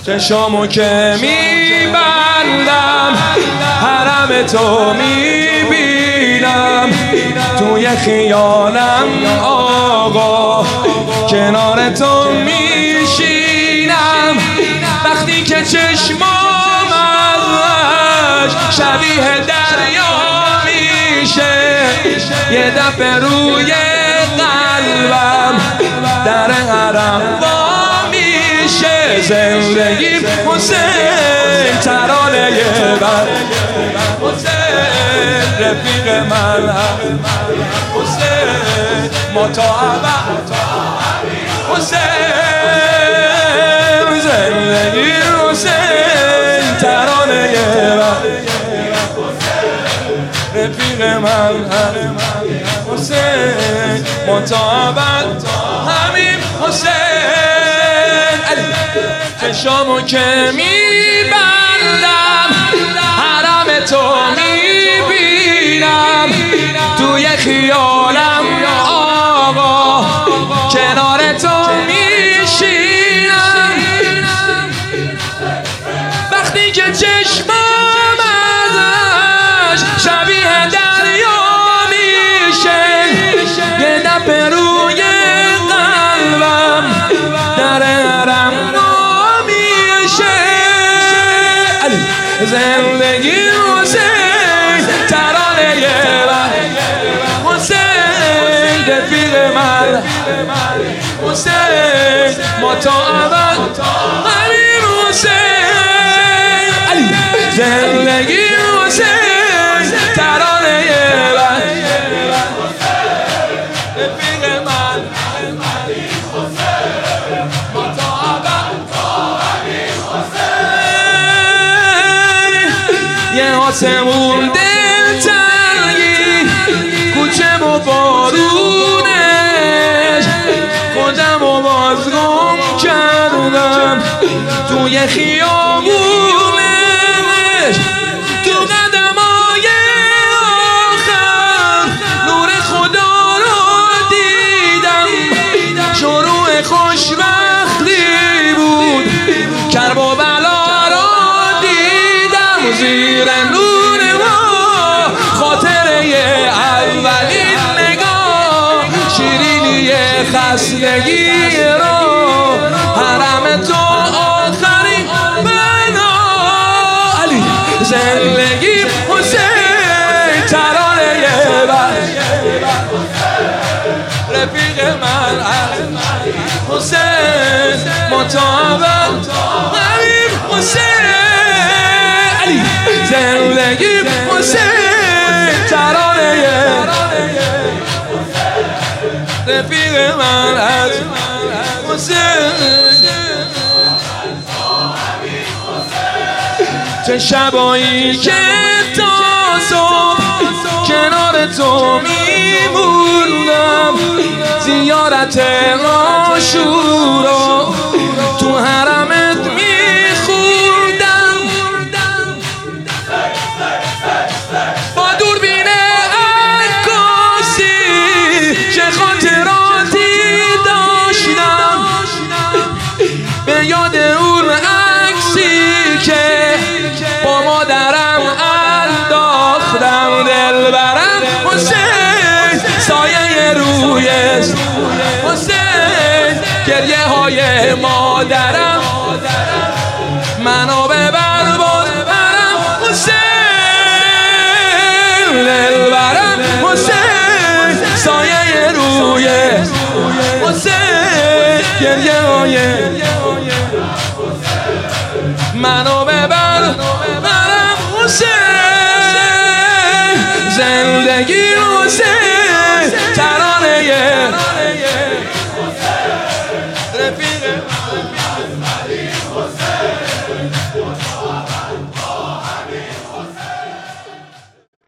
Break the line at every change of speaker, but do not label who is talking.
چشامو که میبندم حرم تو میبینم، توی خیالم آقا کنار تو میشینم. وقتی که چشمام ازش شبیه دریا میشه، یه دفعه روی قلبم در حرم وا میشه. زندگیم حسین ترانه بر حسین رفیق من حسین مطابق حسین زندگی حسین ترانه بر رفیق من حسین مطابق همین حسین. چشامو که میبندم حرم تو میبینم، توی خیالم آقا کنار تو میشینم. وقتی که چشمام ازش شبیه دریا میشه، یه دفعه روی قلبم در حرم میشه. زندگی حسین ترانه بر حسین رفیق من حسین مطابق همین حسین. زندگی حسین ترانه بر رفیق من مطابق همین حسین. یه آسمون دلتنگی کوچه و بارونش، خودم و بازگم کردم توی خیابونش. تو قدمای آخر نور خدا رو دیدم، شروع خوشبختی بود کرب و بلا رو دیدم. زیر نور ما خاطره اولین نگاه، شیرینی خستگی رو حرم تو آخرین بنا. زندگی حسین ترانه بر رفیق من حسین مطابق همین حسین. زندگی حسین ترانه رفیق من حسین. چه شبایی که تا صبح کنار تو میموندم، زیارت عاشورا تو حرمت میخوندم. با دوربین عکاسی چه خاطراتی داشتم، به یاد اون عکسی که با مادرم انداختم. دلبرم حسین سایه روی حسین، گریه های مادرم منو ببر باز برم حسین. دلبرم حسین سایه روی حسین، گریه های منو